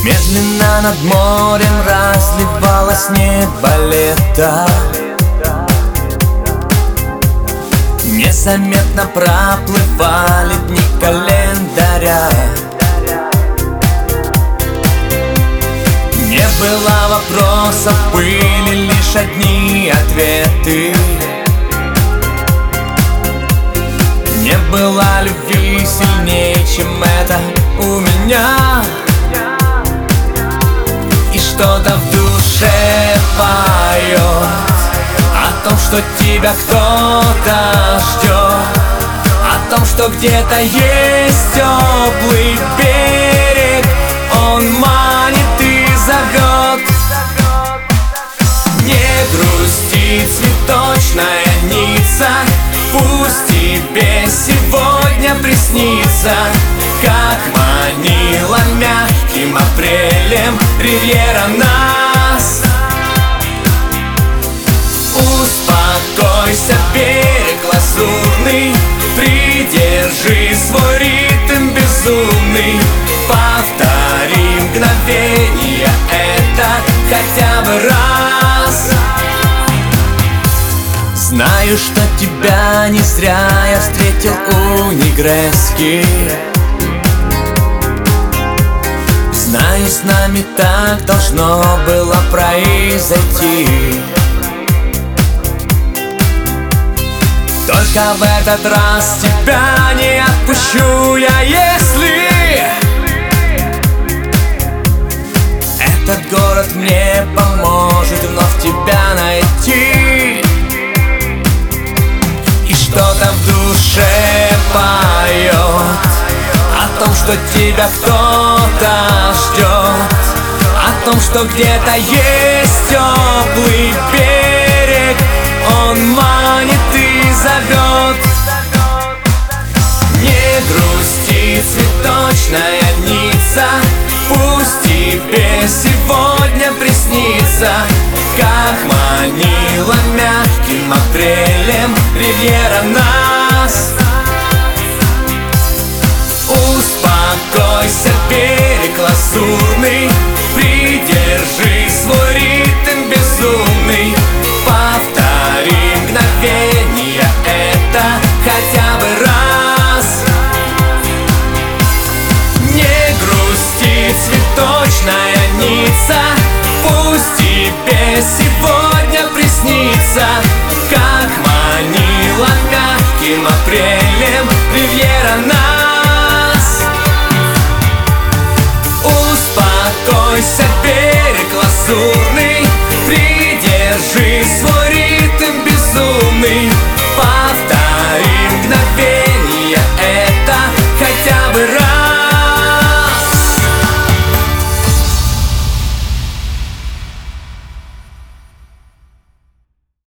Медленно над морем разливалось небо лета. Незаметно проплывали дни календаря. Не было вопросов, были лишь одни ответы. Не было любви сильнее, чем это у меня. И что-то в душе поет о том, что тебя кто-то ждет, о том, что где-то есть теплый берег. Он манит и зовет. Не грусти, цветочная ница, пусть тебе сегодня приснится, как манила мягким апрелем ривьера нас. Успокойся, берег лазурный, придержи свой ритм безумный. Повтори мгновение это хотя бы раз. Знаю, что тебя не зря я встретил у Негрески. Знаю, с нами так должно было произойти. Только в этот раз тебя не отпущу я, если этот город мне поможет вновь тебя найти. И что-то в душе поет о том, что тебя кто-то ждет, о том, что где-то есть теплый берег. Он манит и зовет. Не грусти, цветочная ница, пусть тебе сегодня приснится, как манила мягким апрелем ривьера нас. Успокойся, берег лазурный, придержи свой ритм безумный. Повтори мгновение это хотя бы раз. Не грусти, цветочная ница, пусть тебе сегодня приснится, как манила мягким апрелем ривьера нас. Успокойся, берег лазурный,